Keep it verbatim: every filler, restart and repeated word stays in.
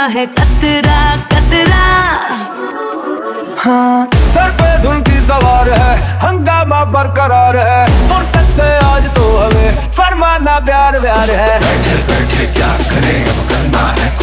है कतरा कतरा। हाँ, सर पे धुन की सवार है, हंगामा बरकरार है, फुर्सत से आज तो हमें फरमाना प्यार प्यार है। बैठे बैठे क्या करें, अब करना है